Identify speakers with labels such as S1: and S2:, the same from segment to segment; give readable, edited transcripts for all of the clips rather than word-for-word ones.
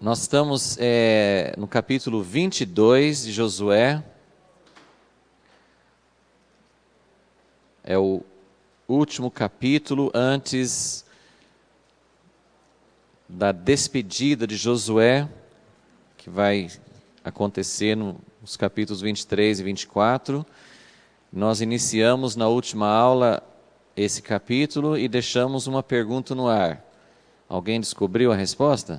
S1: Nós estamos no capítulo 22 de Josué. É o último capítulo antes da despedida de Josué, que vai acontecer nos capítulos 23 e 24. Nós iniciamos na última aula esse capítulo e deixamos uma pergunta no ar. Alguém descobriu a resposta?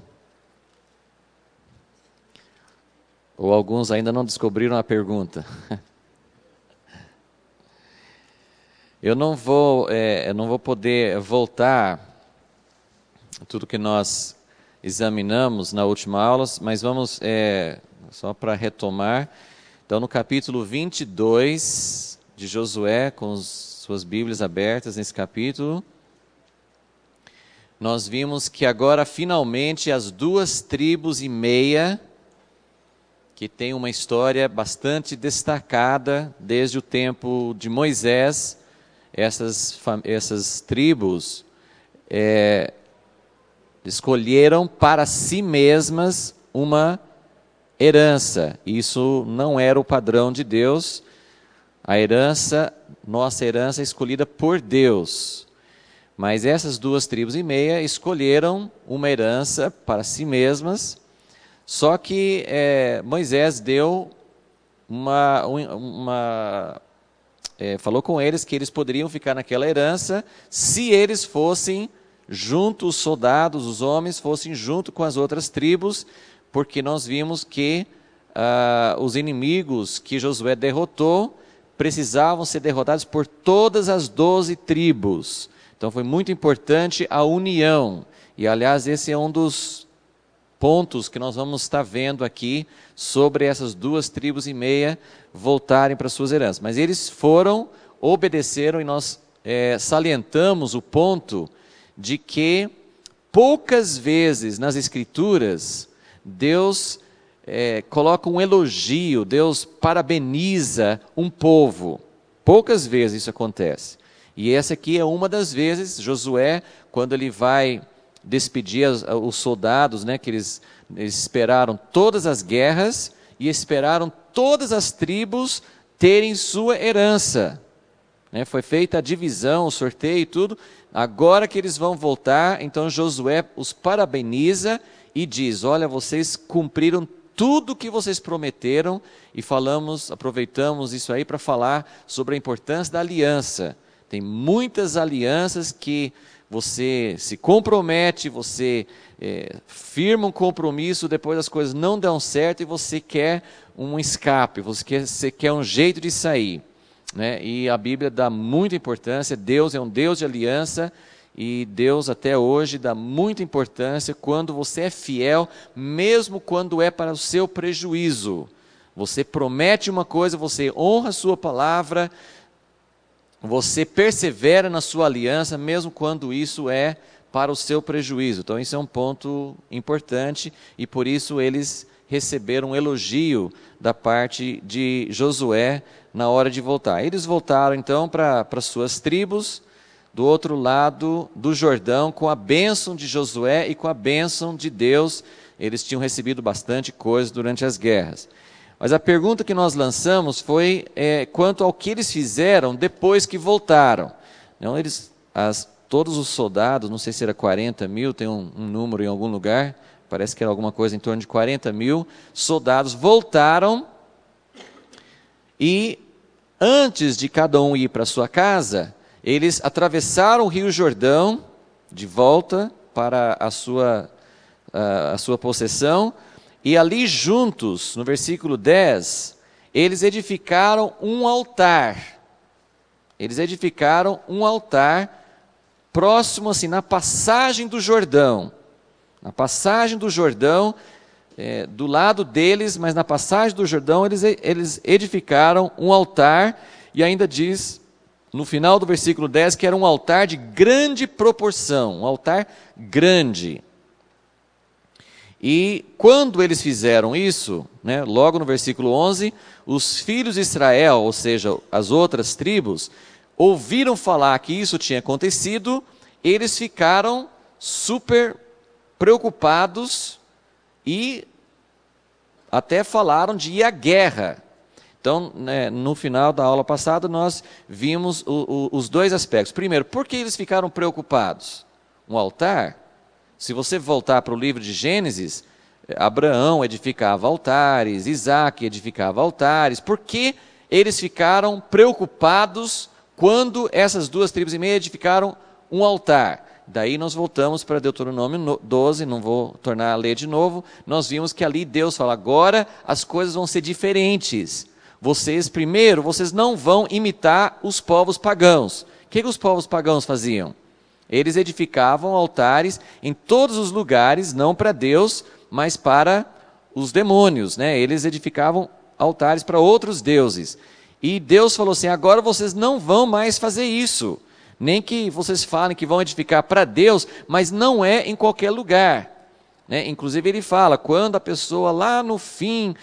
S1: Ou alguns ainda não descobriram a pergunta? Eu não vou poder voltar tudo que nós examinamos na última aula, mas vamos, só para retomar. Então, no capítulo 22 de Josué, com suas Bíblias abertas nesse capítulo, nós vimos que agora, finalmente, as 2,5 tribos, que tem uma história bastante destacada desde o tempo de Moisés, essas tribos escolheram para si mesmas uma herança. Isso não era o padrão de Deus. A herança, nossa herança é escolhida por Deus. Mas essas 2,5 tribos escolheram uma herança para si mesmas. Só que Moisés deu falou com eles que eles poderiam ficar naquela herança se eles fossem junto, os soldados, os homens, fossem junto com as outras tribos, porque nós vimos que os inimigos que Josué derrotou precisavam ser derrotados por todas as 12 tribos. Então foi muito importante a união. E, aliás, esse é um dos pontos que nós vamos estar vendo aqui sobre essas 2,5 tribos voltarem para suas heranças. Mas eles obedeceram, e nós salientamos o ponto de que poucas vezes nas Escrituras Deus coloca um elogio, Deus parabeniza um povo. Poucas vezes isso acontece. E essa aqui é uma das vezes. Josué, quando ele vai despedir os soldados, que eles esperaram todas as guerras e esperaram todas as tribos terem sua herança. Foi feita a divisão, o sorteio e tudo. Agora que eles vão voltar, então Josué os parabeniza e diz: olha, vocês cumpriram tudo que vocês prometeram. E aproveitamos isso aí para falar sobre a importância da aliança. Tem muitas alianças que você se compromete, você firma um compromisso, depois as coisas não dão certo e você quer um escape, você quer um jeito de sair. E a Bíblia dá muita importância. Deus é um Deus de aliança, e Deus até hoje dá muita importância quando você é fiel, mesmo quando é para o seu prejuízo. Você promete uma coisa, você honra a sua palavra, você persevera na sua aliança, mesmo quando isso é para o seu prejuízo. Então, isso é um ponto importante, e por isso eles receberam um elogio da parte de Josué na hora de voltar. Eles voltaram, então, para suas tribos, do outro lado do Jordão, com a bênção de Josué e com a bênção de Deus. Eles tinham recebido bastante coisa durante as guerras. Mas a pergunta que nós lançamos foi quanto ao que eles fizeram depois que voltaram. Então, todos os soldados, não sei se era 40 mil, tem um número em algum lugar, parece que era alguma coisa em torno de 40 mil soldados, voltaram, e antes de cada um ir para a sua casa, eles atravessaram o Rio Jordão de volta para a sua possessão. E ali juntos, no versículo 10, eles edificaram um altar. Eles edificaram um altar próximo, assim, na passagem do Jordão. Na passagem do Jordão, do lado deles, mas na passagem do Jordão, eles edificaram um altar. E ainda diz, no final do versículo 10, que era um altar de grande proporção, um altar grande. E quando eles fizeram isso, logo no versículo 11, os filhos de Israel, ou seja, as outras tribos, ouviram falar que isso tinha acontecido. Eles ficaram super preocupados e até falaram de ir à guerra. Então, né, no final da aula passada, nós vimos os dois aspectos. Primeiro, por que eles ficaram preocupados? Um altar? Se você voltar para o livro de Gênesis, Abraão edificava altares, Isaac edificava altares. Por que eles ficaram preocupados quando essas 2,5 tribos edificaram um altar? Daí nós voltamos para Deuteronômio 12, não vou tornar a ler de novo. Nós vimos que ali Deus fala, agora as coisas vão ser diferentes. Vocês não vão imitar os povos pagãos. O que os povos pagãos faziam? Eles edificavam altares em todos os lugares, não para Deus, mas para os demônios, né? Eles edificavam altares para outros deuses. E Deus falou assim, agora vocês não vão mais fazer isso. Nem que vocês falem que vão edificar para Deus, mas não é em qualquer lugar. Né? Inclusive ele fala, quando a pessoa lá no fim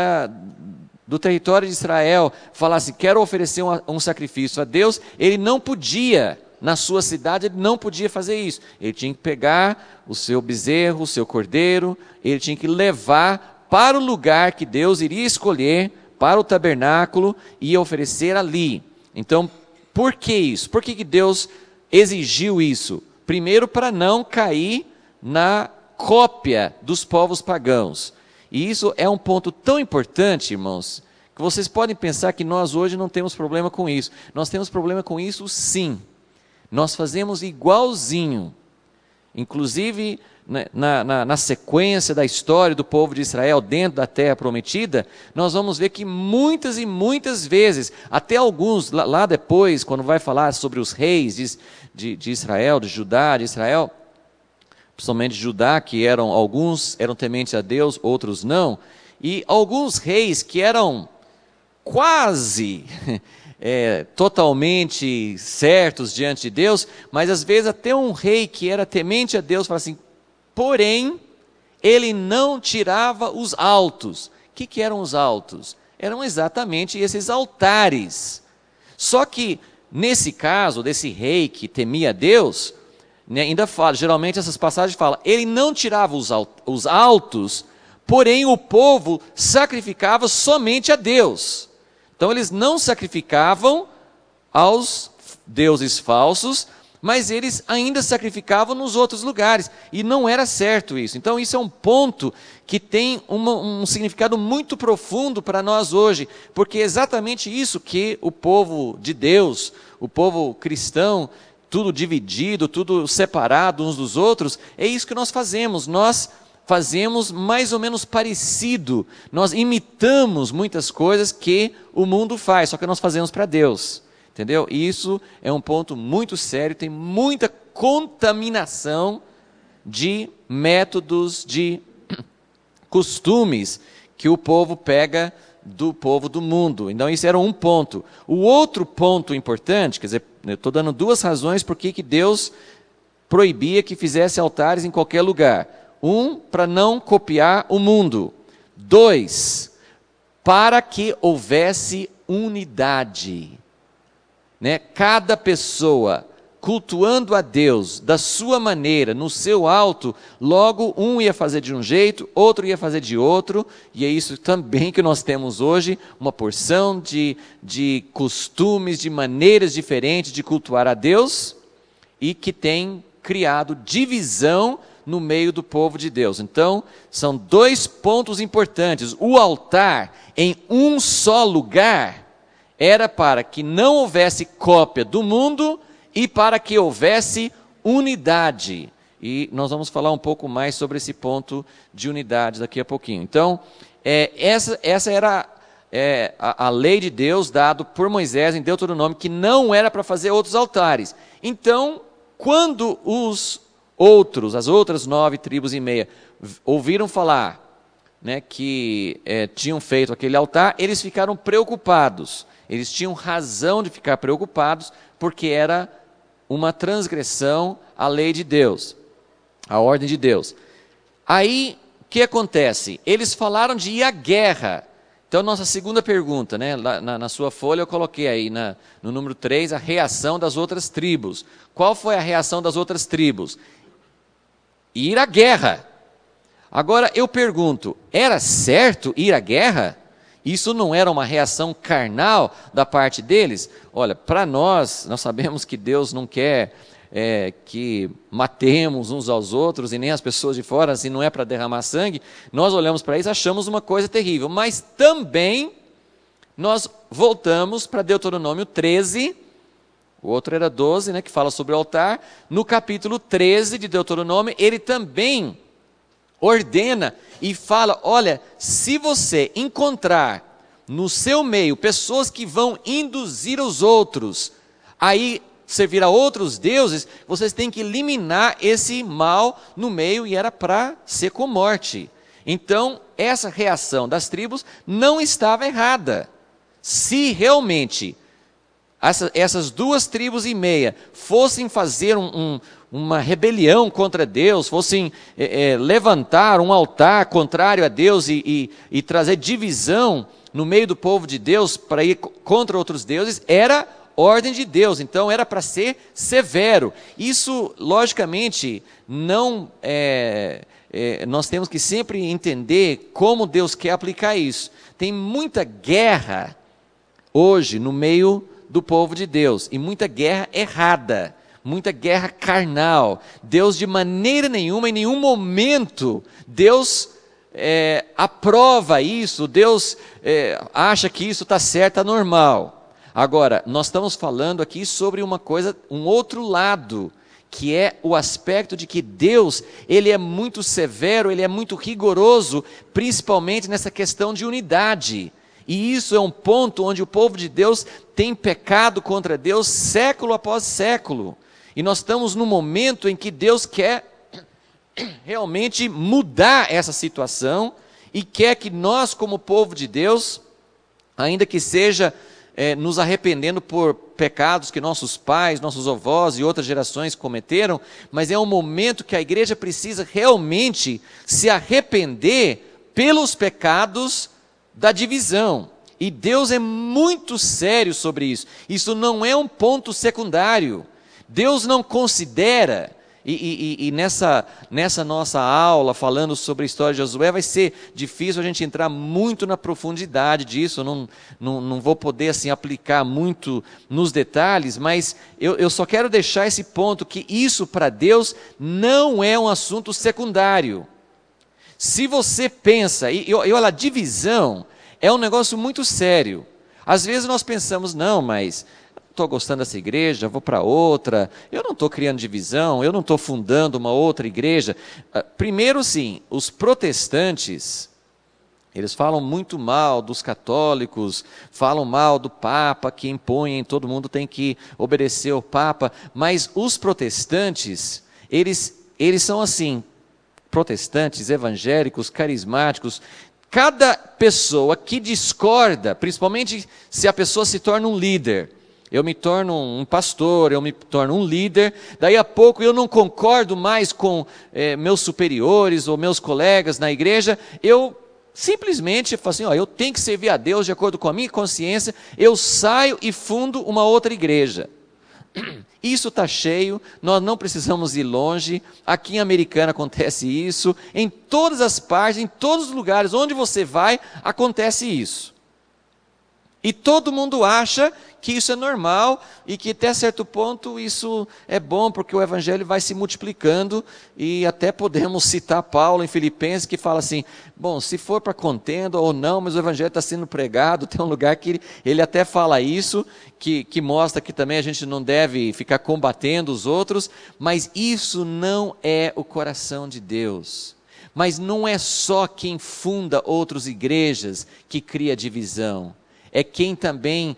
S1: do território de Israel falasse, quero oferecer um sacrifício a Deus, ele não podia, na sua cidade, ele não podia fazer isso. Ele tinha que pegar o seu bezerro, o seu cordeiro, ele tinha que levar para o lugar que Deus iria escolher, para o tabernáculo, e oferecer ali. Então, por que isso? Por que Deus exigiu isso? Primeiro, para não cair na cópia dos povos pagãos. E isso é um ponto tão importante, irmãos, que vocês podem pensar que nós hoje não temos problema com isso. Nós temos problema com isso sim. Nós fazemos igualzinho. Inclusive, na sequência da história do povo de Israel dentro da terra prometida, nós vamos ver que muitas e muitas vezes, até alguns, lá depois, quando vai falar sobre os reis de Israel, de Judá, de Israel, principalmente de Judá, que alguns eram tementes a Deus, outros não, e alguns reis que eram quase totalmente certos diante de Deus, mas às vezes até um rei que era temente a Deus fala assim, porém, ele não tirava os altos. O que eram os altos? Eram exatamente esses altares. Só que, nesse caso, desse rei que temia Deus, né, ainda fala, geralmente essas passagens falam, ele não tirava os altos, porém o povo sacrificava somente a Deus. Então eles não sacrificavam aos deuses falsos, mas eles ainda sacrificavam nos outros lugares, e não era certo isso. Então isso é um ponto que tem um significado muito profundo para nós hoje, porque é exatamente isso que o povo de Deus, o povo cristão, tudo dividido, tudo separado uns dos outros, é isso que nós fazemos. Nós fazemos mais ou menos parecido, nós imitamos muitas coisas que o mundo faz, só que nós fazemos para Deus, entendeu? E isso é um ponto muito sério, tem muita contaminação de métodos, de costumes que o povo pega do povo do mundo. Então isso era um ponto. O outro ponto importante, quer dizer, eu estou dando duas razões por que Deus proibia que fizesse altares em qualquer lugar. Um, para não copiar o mundo. 2, para que houvesse unidade. Né? Cada pessoa cultuando a Deus da sua maneira, no seu alto, logo um ia fazer de um jeito, outro ia fazer de outro, e é isso também que nós temos hoje, uma porção de costumes, de maneiras diferentes de cultuar a Deus, e que tem criado divisão no meio do povo de Deus. Então, são dois pontos importantes. O altar em um só lugar era para que não houvesse cópia do mundo e para que houvesse unidade. E nós vamos falar um pouco mais sobre esse ponto de unidade daqui a pouquinho. Então, essa era a lei de Deus dada por Moisés em Deuteronômio, que não era para fazer outros altares. Então, quando as outras 9,5 tribos, ouviram falar, né, que tinham feito aquele altar, eles ficaram preocupados. Eles tinham razão de ficar preocupados, porque era uma transgressão à lei de Deus, à ordem de Deus. Aí, o que acontece? Eles falaram de ir à guerra. Então, nossa segunda pergunta, né, na sua folha eu coloquei aí, no número 3, a reação das outras tribos. Qual foi a reação das outras tribos? Ir à guerra. Agora eu pergunto, era certo ir à guerra? Isso não era uma reação carnal da parte deles? Olha, para nós sabemos que Deus não quer que matemos uns aos outros e nem as pessoas de fora, assim, não é para derramar sangue. Nós olhamos para isso e achamos uma coisa terrível, mas também nós voltamos para Deuteronômio 13, o outro era 12, né, que fala sobre o altar. No capítulo 13 de Deuteronômio, ele também ordena e fala, olha, se você encontrar no seu meio pessoas que vão induzir os outros aí servir a outros deuses, vocês têm que eliminar esse mal no meio, e era para ser com morte. Então, essa reação das tribos não estava errada. Se realmente essas 2,5 tribos fossem fazer uma rebelião contra Deus, fossem levantar um altar contrário a Deus e trazer divisão no meio do povo de Deus para ir contra outros deuses, era ordem de Deus, então era para ser severo. Isso, logicamente, não nós temos que sempre entender como Deus quer aplicar isso. Tem muita guerra hoje no meio do povo de Deus, e muita guerra errada, muita guerra carnal. Deus, de maneira nenhuma, em nenhum momento, Deus aprova isso, Deus acha que isso está certo, está normal. Agora, nós estamos falando aqui sobre uma coisa, um outro lado, que é o aspecto de que Deus, ele é muito severo, ele é muito rigoroso, principalmente nessa questão de unidade. E isso é um ponto onde o povo de Deus tem pecado contra Deus século após século. E nós estamos num momento em que Deus quer realmente mudar essa situação e quer que nós, como povo de Deus, ainda que seja nos arrependendo por pecados que nossos pais, nossos avós e outras gerações cometeram, mas é um momento que a igreja precisa realmente se arrepender pelos pecados da divisão. E Deus é muito sério sobre isso. Isso não é um ponto secundário. Deus não considera, e nessa nossa aula, falando sobre a história de Josué, vai ser difícil a gente entrar muito na profundidade disso. Eu não vou poder assim, aplicar muito nos detalhes, mas eu só quero deixar esse ponto, que isso para Deus não é um assunto secundário. Se você pensa, e olha, a divisão é um negócio muito sério. Às vezes nós pensamos, não, mas estou gostando dessa igreja, vou para outra, eu não estou criando divisão, eu não estou fundando uma outra igreja. Primeiro sim, os protestantes, eles falam muito mal dos católicos, falam mal do Papa, que impõe, todo mundo tem que obedecer ao Papa, mas os protestantes, eles são assim, protestantes, evangélicos, carismáticos. Cada pessoa que discorda, principalmente se a pessoa se torna um líder, eu me torno um pastor, eu me torno um líder, daí a pouco eu não concordo mais com meus superiores ou meus colegas na igreja, eu simplesmente falo assim, eu tenho que servir a Deus de acordo com a minha consciência, eu saio e fundo uma outra igreja. Isso está cheio, nós não precisamos ir longe, aqui em Americana acontece isso, em todas as partes, em todos os lugares onde você vai, acontece isso. E todo mundo acha que isso é normal e que até certo ponto isso é bom, porque o evangelho vai se multiplicando, e até podemos citar Paulo em Filipenses, que fala assim, bom, se for para contenda ou não, mas o evangelho está sendo pregado. Tem um lugar que ele até fala isso, que mostra que também a gente não deve ficar combatendo os outros, mas isso não é o coração de Deus. Mas não é só quem funda outras igrejas que cria divisão. É quem também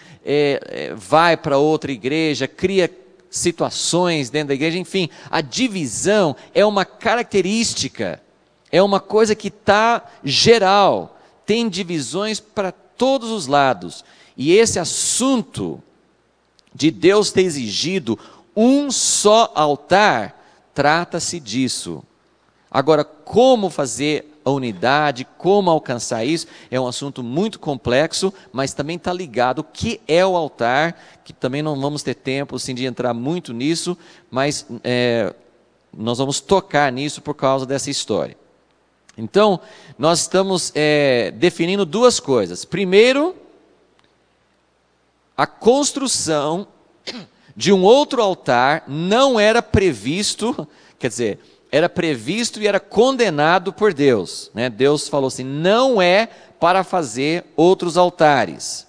S1: vai para outra igreja, cria situações dentro da igreja, enfim, a divisão é uma característica, é uma coisa que está geral, tem divisões para todos os lados, e esse assunto de Deus ter exigido um só altar, trata-se disso. Agora, como fazer a unidade, como alcançar isso, é um assunto muito complexo, mas também está ligado o que é o altar, que também não vamos ter tempo assim, de entrar muito nisso, mas nós vamos tocar nisso por causa dessa história. Então, nós estamos definindo duas coisas. Primeiro, a construção de um outro altar não era previsto, quer dizer, era previsto e era condenado por Deus, né? Deus falou assim, não é para fazer outros altares.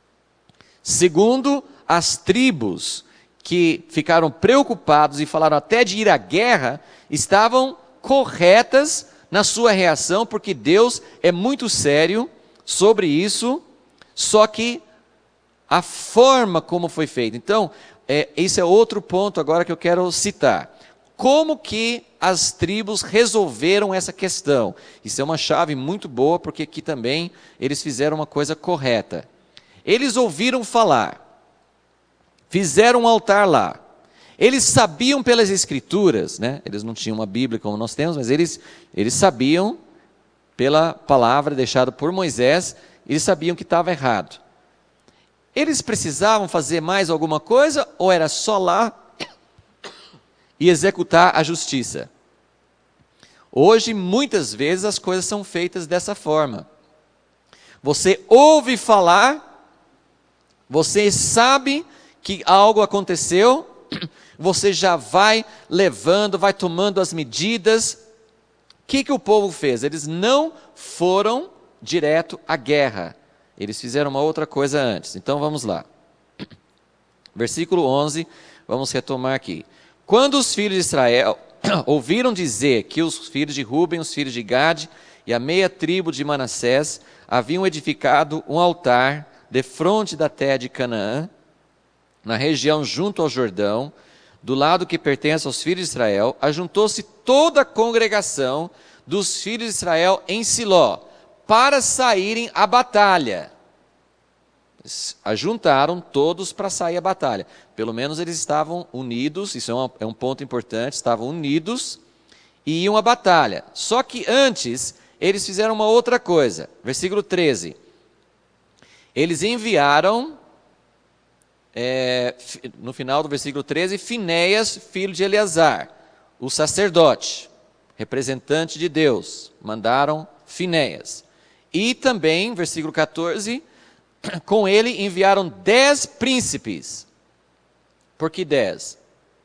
S1: Segundo, as tribos que ficaram preocupados e falaram até de ir à guerra, estavam corretas na sua reação, porque Deus é muito sério sobre isso, só que a forma como foi feito. Então, esse é outro ponto agora que eu quero citar. Como que as tribos resolveram essa questão? Isso é uma chave muito boa, porque aqui também eles fizeram uma coisa correta. Eles ouviram falar, fizeram um altar lá. Eles sabiam pelas escrituras, né? Eles não tinham uma Bíblia como nós temos, mas eles sabiam pela palavra deixada por Moisés, eles sabiam que estava errado. Eles precisavam fazer mais alguma coisa ou era só lá e executar a justiça? Hoje, muitas vezes, as coisas são feitas dessa forma. Você ouve falar, você sabe que algo aconteceu, você já vai levando, vai tomando as medidas. O que o povo fez? Eles não foram direto à guerra. Eles fizeram uma outra coisa antes. Então vamos lá. Versículo 11, vamos retomar aqui. Quando os filhos de Israel ouviram dizer que os filhos de Ruben, os filhos de Gade e a meia tribo de Manassés haviam edificado um altar defronte da terra de Canaã, na região junto ao Jordão, do lado que pertence aos filhos de Israel, ajuntou-se toda a congregação dos filhos de Israel em Siló, para saírem à batalha. Ajuntaram todos para sair à batalha. Pelo menos eles estavam unidos, isso é um ponto importante, estavam unidos e iam à batalha. Só que antes, eles fizeram uma outra coisa. Versículo 13. Eles enviaram, no final do versículo 13, Finéias, filho de Eleazar, o sacerdote, representante de Deus. Mandaram Finéias. E também, versículo 14, com ele enviaram 10 príncipes. Por que 10?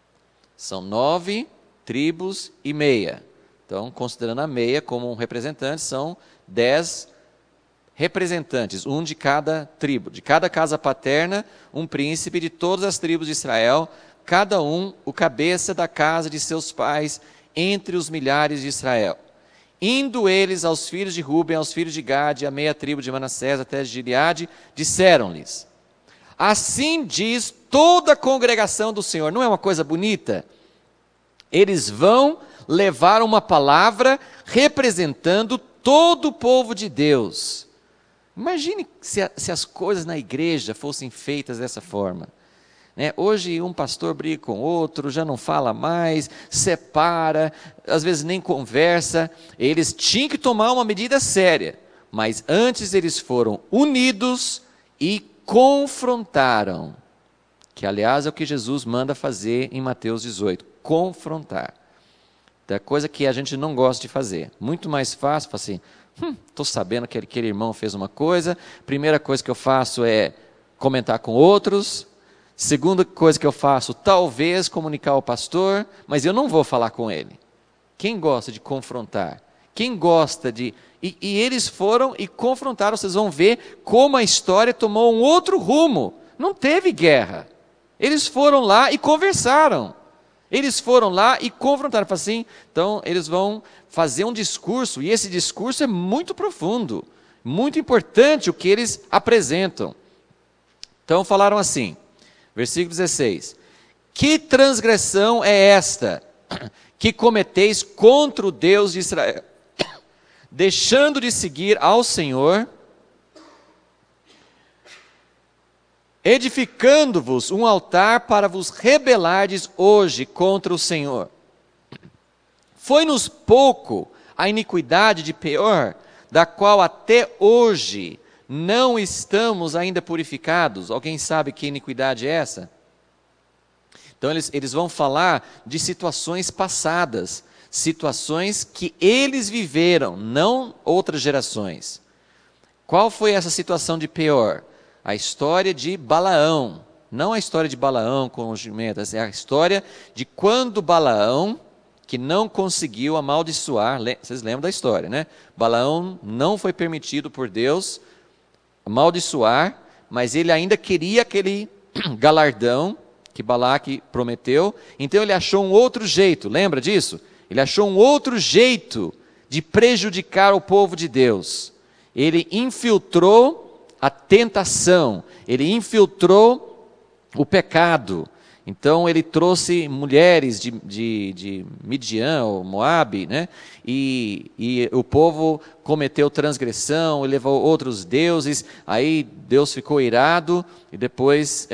S1: São 9 tribos e meia. Então, considerando a meia como um representante, são 10 representantes, um de cada tribo. De cada casa paterna, um príncipe de todas as tribos de Israel, cada um o cabeça da casa de seus pais, entre os milhares de Israel. Indo eles aos filhos de Ruben, aos filhos de Gade, a meia tribo de Manassés, até Gileade, disseram-lhes, assim diz toda a congregação do Senhor. Não é uma coisa bonita? Eles vão levar uma palavra representando todo o povo de Deus. Imagine se as coisas na igreja fossem feitas dessa forma. Hoje um pastor briga com outro, já não fala mais, separa, às vezes nem conversa. Eles tinham que tomar uma medida séria, mas antes eles foram unidos e confrontaram, que aliás é o que Jesus manda fazer em Mateus 18, confrontar. É coisa que a gente não gosta de fazer, muito mais fácil, falar assim, estou sabendo que aquele irmão fez uma coisa, primeira coisa que eu faço é comentar com outros. Segunda coisa que eu faço, talvez comunicar ao pastor, mas eu não vou falar com ele. Quem gosta de confrontar? Quem gosta de... E eles foram e confrontaram, vocês vão ver como a história tomou um outro rumo. Não teve guerra. Eles foram lá e conversaram. Eles foram lá e confrontaram. Falaram assim, então eles vão fazer um discurso, e esse discurso é muito profundo, muito importante o que eles apresentam. Então falaram assim, versículo 16, que transgressão é esta que cometeis contra o Deus de Israel, deixando de seguir ao Senhor, edificando-vos um altar para vos rebelardes hoje contra o Senhor. Foi-nos pouco a iniquidade de Peor, da qual até hoje não estamos ainda purificados. Alguém sabe que iniquidade é essa? Então eles vão falar de situações passadas, situações que eles viveram, não outras gerações. Qual foi essa situação de Peor? A história de Balaão, não a história de Balaão com os jumentas, é a história de quando Balaão, que não conseguiu amaldiçoar, vocês lembram da história, né? Balaão não foi permitido por Deus amaldiçoar, mas ele ainda queria aquele galardão que Balaque prometeu, então ele achou um outro jeito, lembra disso? Ele achou um outro jeito de prejudicar o povo de Deus. Ele infiltrou a tentação, ele infiltrou o pecado. Então ele trouxe mulheres de Midian, ou Moabe, né? E o povo cometeu transgressão, e levou outros deuses, aí Deus ficou irado, e depois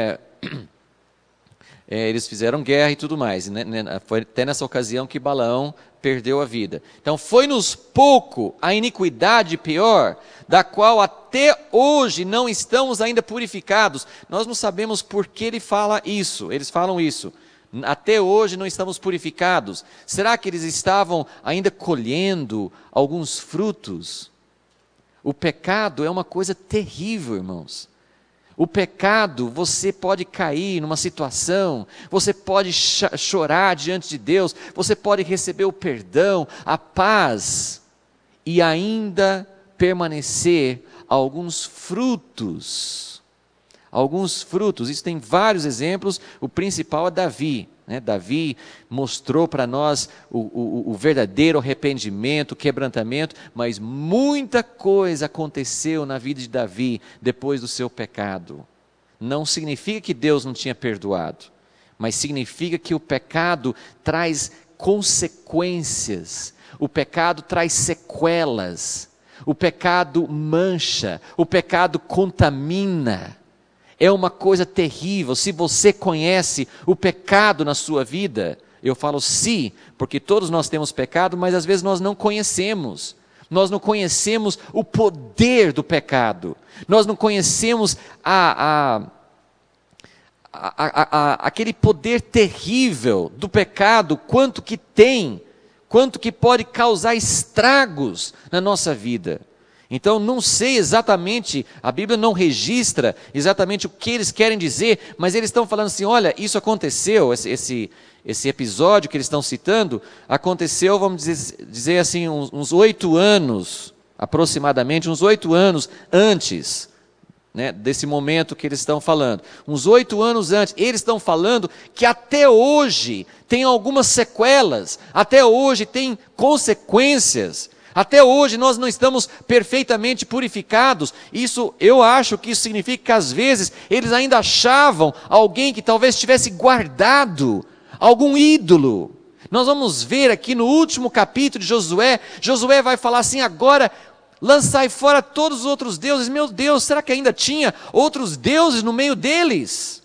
S1: eles fizeram guerra e tudo mais. Foi até nessa ocasião que Balaão perdeu a vida. Então foi-nos pouco a iniquidade pior, da qual até hoje não estamos ainda purificados. Nós não sabemos por que ele fala isso, eles falam isso. Até hoje não estamos purificados. Será que eles estavam ainda colhendo alguns frutos? O pecado é uma coisa terrível, irmãos. O pecado, você pode cair numa situação, você pode chorar diante de Deus, você pode receber o perdão, a paz, e ainda permanecer alguns frutos. Alguns frutos, isso tem vários exemplos, o principal é Davi. Davi mostrou para nós o verdadeiro arrependimento, o quebrantamento, mas muita coisa aconteceu na vida de Davi depois do seu pecado. Não significa que Deus não tinha perdoado, mas significa que o pecado traz consequências, o pecado traz sequelas, o pecado mancha, o pecado contamina. É uma coisa terrível. Se você conhece o pecado na sua vida, eu falo sim, porque todos nós temos pecado, mas às vezes nós não conhecemos. Nós não conhecemos o poder do pecado. Nós não conhecemos aquele poder terrível do pecado, quanto que tem, quanto que pode causar estragos na nossa vida. Então, não sei exatamente, a Bíblia não registra exatamente o que eles querem dizer, mas eles estão falando assim, olha, isso aconteceu, esse episódio que eles estão citando, aconteceu, vamos dizer assim, uns 8 anos, aproximadamente, uns 8 anos antes, né, desse momento que eles estão falando. Uns 8 anos antes, eles estão falando que até hoje tem algumas sequelas, até hoje tem consequências. Até hoje nós não estamos perfeitamente purificados. Eu acho que isso significa que às vezes eles ainda achavam alguém que talvez tivesse guardado algum ídolo. Nós vamos ver aqui no último capítulo de Josué, Josué vai falar assim, agora lançai fora todos os outros deuses. Meu Deus, será que ainda tinha outros deuses no meio deles?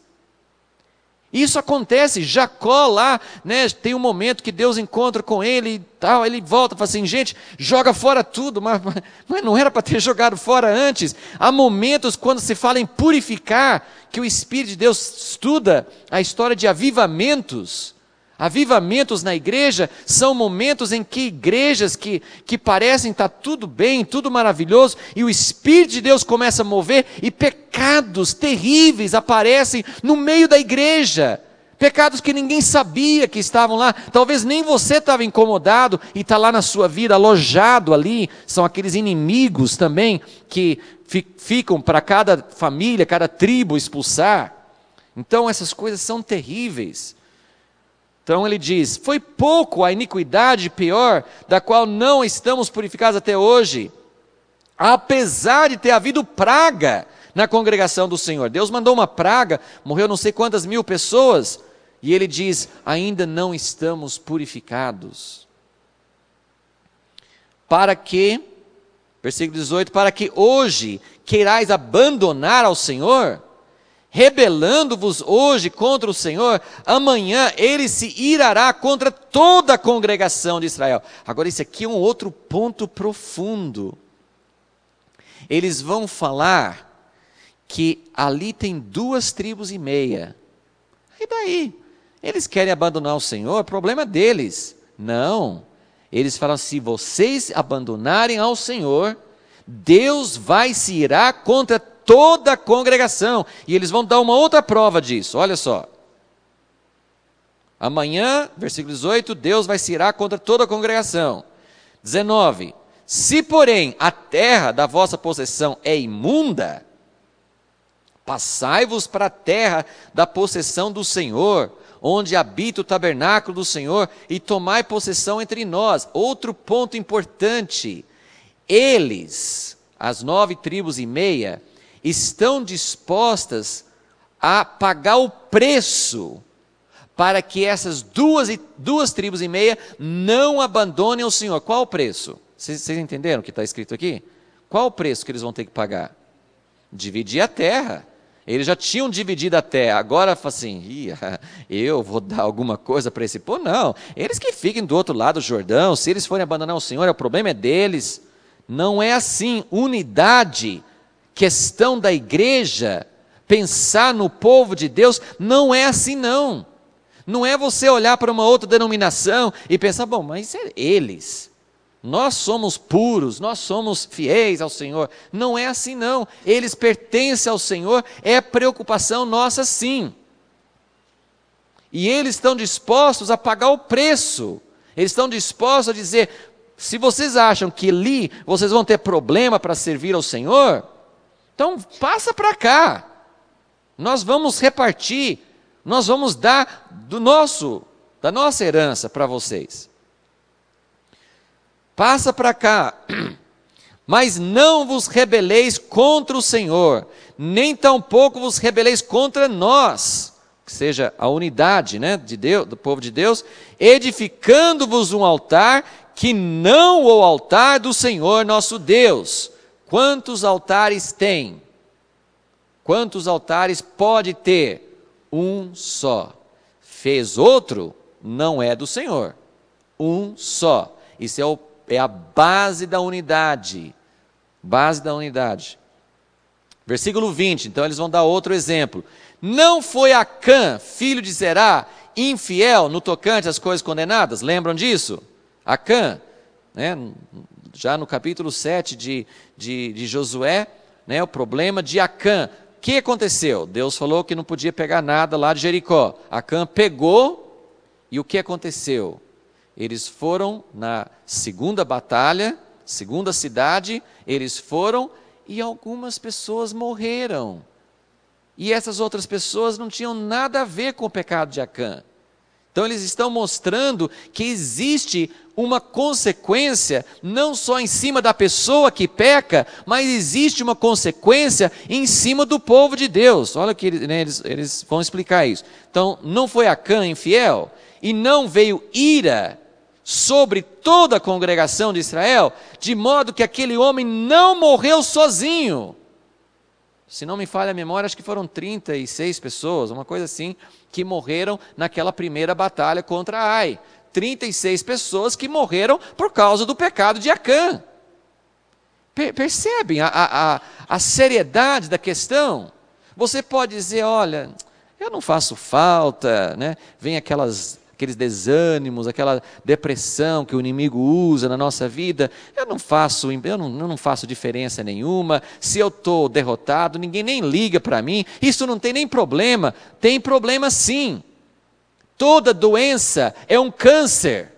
S1: Isso acontece, Jacó lá, né, tem um momento que Deus encontra com ele e tal, ele volta e fala assim, gente, joga fora tudo, mas não era para ter jogado fora antes. Há momentos quando se fala em purificar, que o Espírito de Deus estuda a história de avivamentos. Avivamentos na igreja são momentos em que igrejas que parecem estar tudo bem, tudo maravilhoso, e o Espírito de Deus começa a mover e pecados terríveis aparecem no meio da igreja. Pecados que ninguém sabia que estavam lá, talvez nem você estava incomodado e está lá na sua vida, alojado ali. São aqueles inimigos também que ficam para cada família, cada tribo expulsar. Então essas coisas são terríveis. Então ele diz, foi pouco a iniquidade pior, da qual não estamos purificados até hoje, apesar de ter havido praga na congregação do Senhor. Deus mandou uma praga, morreu não sei quantas mil pessoas, e ele diz, ainda não estamos purificados. Para que, versículo 18, para que hoje queirais abandonar ao Senhor, rebelando-vos hoje contra o Senhor, amanhã ele se irará contra toda a congregação de Israel. Agora isso aqui é um outro ponto profundo. Eles vão falar que ali tem 2,5 tribos. E daí? Eles querem abandonar o Senhor, problema deles. Não. Eles falam, se vocês abandonarem ao Senhor, Deus vai se irar contra toda a congregação. E eles vão dar uma outra prova disso, olha só. Amanhã, versículo 18, Deus vai se irar contra toda a congregação. 19, se porém a terra da vossa possessão é imunda, passai-vos para a terra da possessão do Senhor, onde habita o tabernáculo do Senhor, e tomai possessão entre nós. Outro ponto importante, eles, as 9,5 tribos, estão dispostas a pagar o preço para que essas duas tribos e meia não abandonem o Senhor. Qual o preço? Vocês entenderam o que está escrito aqui? Qual o preço que eles vão ter que pagar? Dividir a terra. Eles já tinham dividido a terra, agora fala assim, eu vou dar alguma coisa para esse povo? Não, eles que fiquem do outro lado do Jordão, se eles forem abandonar o Senhor, o problema é deles. Não é assim. Unidade, questão da igreja, pensar no povo de Deus, não é assim não. Não é você olhar para uma outra denominação e pensar, bom, mas é eles. Nós somos puros, nós somos fiéis ao Senhor. Não é assim não. Eles pertencem ao Senhor, é preocupação nossa sim. E eles estão dispostos a pagar o preço. Eles estão dispostos a dizer, se vocês acham que ali vocês vão ter problema para servir ao Senhor, então passa para cá. Nós vamos repartir, nós vamos dar da nossa herança para vocês. Passa para cá, mas não vos rebeleis contra o Senhor, nem tampouco vos rebeleis contra nós, que seja a unidade, né, de Deus, do povo de Deus, edificando-vos um altar que não o altar do Senhor nosso Deus. Quantos altares tem? Quantos altares pode ter? Um só. Fez outro, não é do Senhor. Um só. Isso é a base da unidade. Base da unidade. Versículo 20, então eles vão dar outro exemplo. Não foi Acã, filho de Zerá, infiel no tocante às coisas condenadas? Lembram disso? Acã, né, já no capítulo 7 de Josué, né, o problema de Acã. O que aconteceu? Deus falou que não podia pegar nada lá de Jericó. Acã pegou, e o que aconteceu? Eles foram na segunda batalha, segunda cidade, eles foram e algumas pessoas morreram. E essas outras pessoas não tinham nada a ver com o pecado de Acã. Então eles estão mostrando que existe uma consequência, não só em cima da pessoa que peca, mas existe uma consequência em cima do povo de Deus. Olha que eles vão explicar isso. Então, não foi Acã infiel, e não veio ira sobre toda a congregação de Israel, de modo que aquele homem não morreu sozinho. Se não me falha a memória, acho que foram 36 pessoas, uma coisa assim, que morreram naquela primeira batalha contra Ai. 36 pessoas que morreram por causa do pecado de Acã. Percebem a seriedade da questão? Você pode dizer, olha, eu não faço falta, né? Vem aqueles desânimos, aquela depressão que o inimigo usa na nossa vida, eu não faço diferença nenhuma, se eu estou derrotado, ninguém nem liga para mim, isso não tem nem problema. Tem problema sim. Toda doença é um câncer.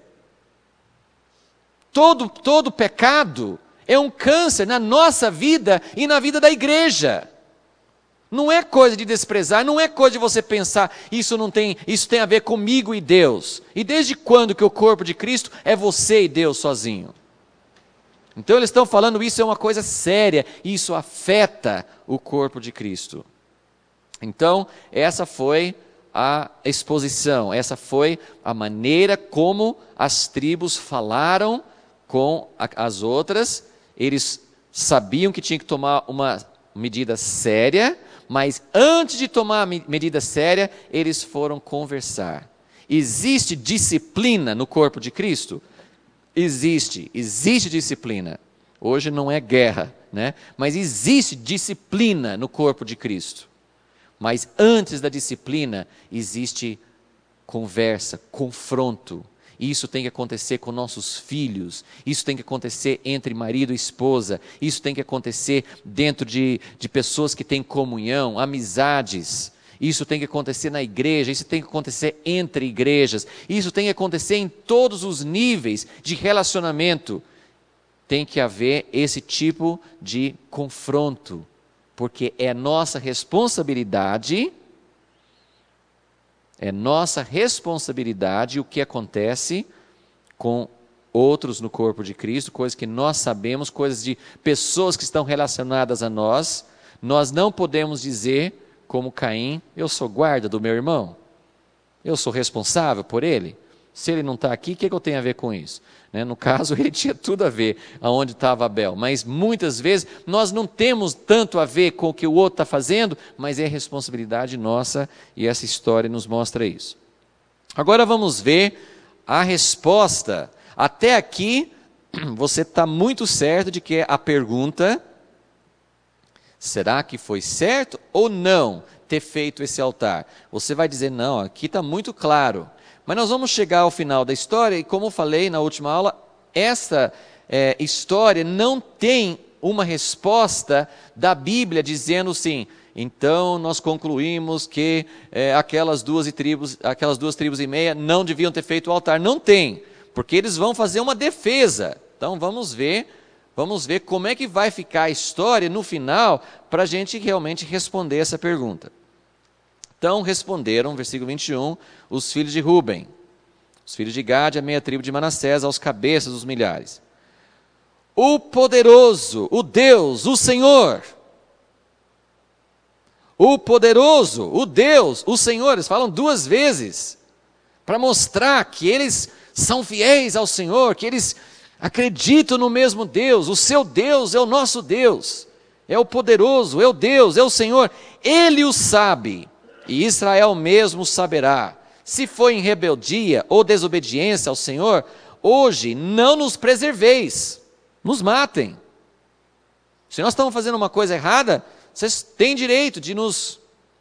S1: Todo pecado é um câncer na nossa vida e na vida da igreja. Não é coisa de desprezar, não é coisa de você pensar, isso tem a ver comigo e Deus. E desde quando que o corpo de Cristo é você e Deus sozinho? Então eles estão falando, isso é uma coisa séria, isso afeta o corpo de Cristo. Então, essa foi a exposição, essa foi a maneira como as tribos falaram com as outras. Eles sabiam que tinham que tomar uma medida séria, mas antes de tomar a medida séria, eles foram conversar. Existe disciplina no corpo de Cristo? Existe disciplina. Hoje não é guerra, né? Mas existe disciplina no corpo de Cristo. Mas antes da disciplina, existe conversa, confronto. Isso tem que acontecer com nossos filhos, isso tem que acontecer entre marido e esposa, isso tem que acontecer dentro de pessoas que têm comunhão, amizades. Isso tem que acontecer na igreja, isso tem que acontecer entre igrejas, isso tem que acontecer em todos os níveis de relacionamento. Tem que haver esse tipo de confronto, porque é nossa responsabilidade o que acontece com outros no corpo de Cristo, coisas que nós sabemos, coisas de pessoas que estão relacionadas a nós. Nós não podemos dizer, como Caim, eu sou guarda do meu irmão, eu sou responsável por ele, se ele não está aqui, o que eu tenho a ver com isso? No caso, ele tinha tudo a ver aonde estava Abel, mas muitas vezes nós não temos tanto a ver com o que o outro está fazendo, mas é responsabilidade nossa, e essa história nos mostra isso. Agora vamos ver a resposta. Até aqui, você está muito certo de que a pergunta: será que foi certo ou não ter feito esse altar? Você vai dizer, não, aqui está muito claro. Mas nós vamos chegar ao final da história, e como falei na última aula, essa história não tem uma resposta da Bíblia dizendo assim, então nós concluímos que aquelas duas tribos e meia não deviam ter feito o altar. Não tem, porque eles vão fazer uma defesa. Então vamos ver como é que vai ficar a história no final, para a gente realmente responder essa pergunta. Então responderam, versículo 21, os filhos de Ruben, os filhos de Gade, a meia tribo de Manassés, aos cabeças dos milhares: o poderoso, o Deus, o Senhor, o poderoso, o Deus, o Senhor, eles falam duas vezes, para mostrar que eles são fiéis ao Senhor, que eles acreditam no mesmo Deus. O seu Deus é o nosso Deus, é o poderoso, é o Deus, é o Senhor, Ele o sabe, e Israel mesmo saberá. Se foi em rebeldia ou desobediência ao Senhor, hoje não nos preserveis, nos matem. Se nós estamos fazendo uma coisa errada, vocês têm direito de nos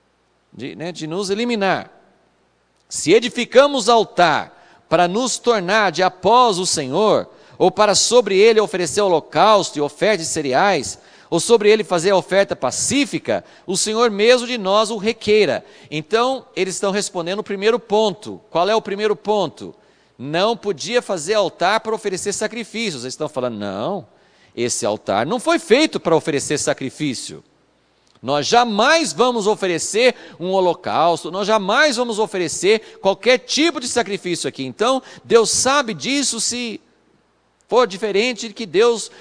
S1: eliminar. Se edificamos altar para nos tornar de após o Senhor, ou para sobre ele oferecer holocausto e oferta de cereais, ou sobre ele fazer a oferta pacífica, o Senhor mesmo de nós o requeira. Então, eles estão respondendo o primeiro ponto. Qual é o primeiro ponto? Não podia fazer altar para oferecer sacrifícios. Eles estão falando, não, esse altar não foi feito para oferecer sacrifício. Nós jamais vamos oferecer um holocausto, nós jamais vamos oferecer qualquer tipo de sacrifício aqui. Então, Deus sabe disso. Se for diferente, que Deus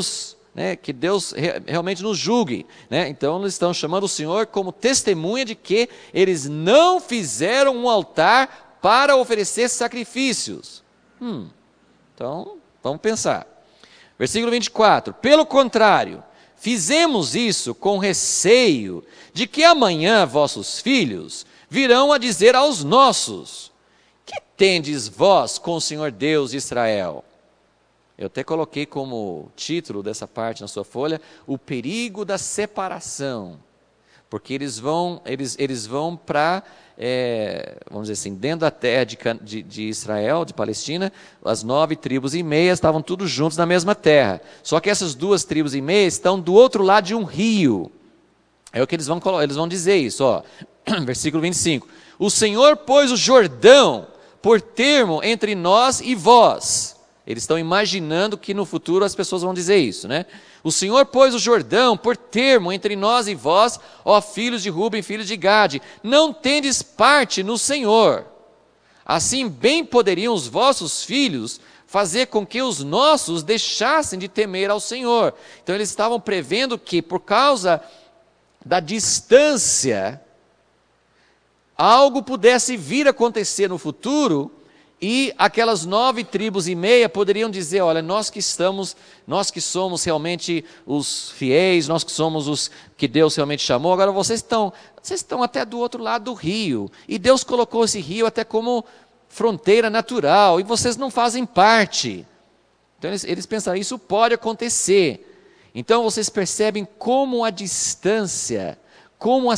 S1: realmente nos julgue. Então, eles estão chamando o Senhor como testemunha de que eles não fizeram um altar para oferecer sacrifícios. Então, vamos pensar. Versículo 24: pelo contrário, fizemos isso com receio de que amanhã vossos filhos virão a dizer aos nossos: que tendes vós com o Senhor Deus de Israel? Eu até coloquei como título dessa parte na sua folha, o perigo da separação. Porque eles vão para, vamos dizer assim, dentro da terra de Israel, de Palestina, as 9 tribos e meia estavam todos juntos na mesma terra. Só que essas 2 tribos e meia estão do outro lado de um rio. É o que eles vão dizer isso, versículo 25. O Senhor pôs o Jordão por termo entre nós e vós. Eles estão imaginando que no futuro as pessoas vão dizer isso, O Senhor pôs o Jordão por termo entre nós e vós, ó filhos de Ruben, filhos de Gade. Não tendes parte no Senhor. Assim bem poderiam os vossos filhos fazer com que os nossos deixassem de temer ao Senhor. Então eles estavam prevendo que, por causa da distância, algo pudesse vir a acontecer no futuro, e aquelas 9 tribos e meia poderiam dizer, olha, nós que somos realmente os fiéis, nós que somos os que Deus realmente chamou, agora vocês estão até do outro lado do rio, e Deus colocou esse rio até como fronteira natural, e vocês não fazem parte. Então eles pensaram, isso pode acontecer. Então vocês percebem como a distância, como a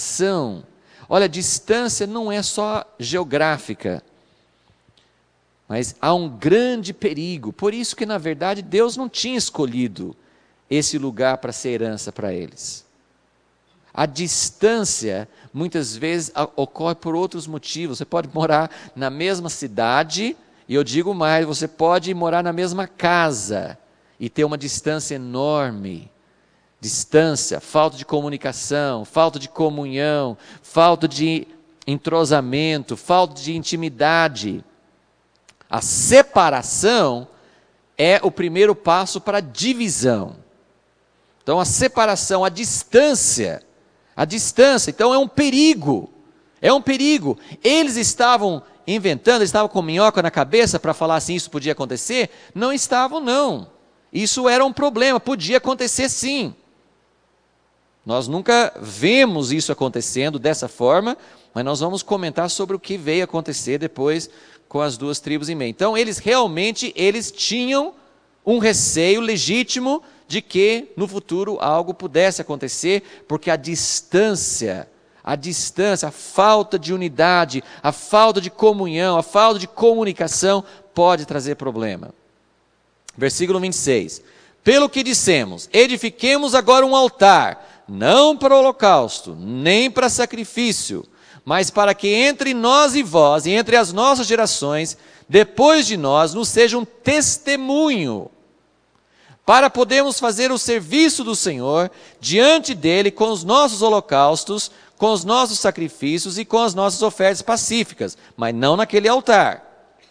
S1: separação. Olha, a distância não é só geográfica. Mas há um grande perigo, por isso que na verdade Deus não tinha escolhido esse lugar para ser herança para eles. A distância, muitas vezes, ocorre por outros motivos. Você pode morar na mesma cidade, e eu digo mais, você pode morar na mesma casa, e ter uma distância enorme. Distância, falta de comunicação, falta de comunhão, falta de entrosamento, falta de intimidade. A separação é o primeiro passo para a divisão. Então a separação, a distância, então é um perigo, Eles estavam inventando, eles estavam com minhoca na cabeça para falar assim, isso podia acontecer? Não estavam, não. Isso era um problema, podia acontecer sim. Nós nunca vemos isso acontecendo dessa forma, mas nós vamos comentar sobre o que veio acontecer depois com as duas tribos em meio. Então eles tinham um receio legítimo de que no futuro algo pudesse acontecer, porque a distância, a falta de unidade, a falta de comunhão, a falta de comunicação pode trazer problema. Versículo 26. Pelo que dissemos, edifiquemos agora um altar, não para holocausto, nem para sacrifício, mas para que entre nós e vós, e entre as nossas gerações, depois de nós, nos seja um testemunho, para podermos fazer o serviço do Senhor diante dele com os nossos holocaustos, com os nossos sacrifícios e com as nossas ofertas pacíficas, mas não naquele altar,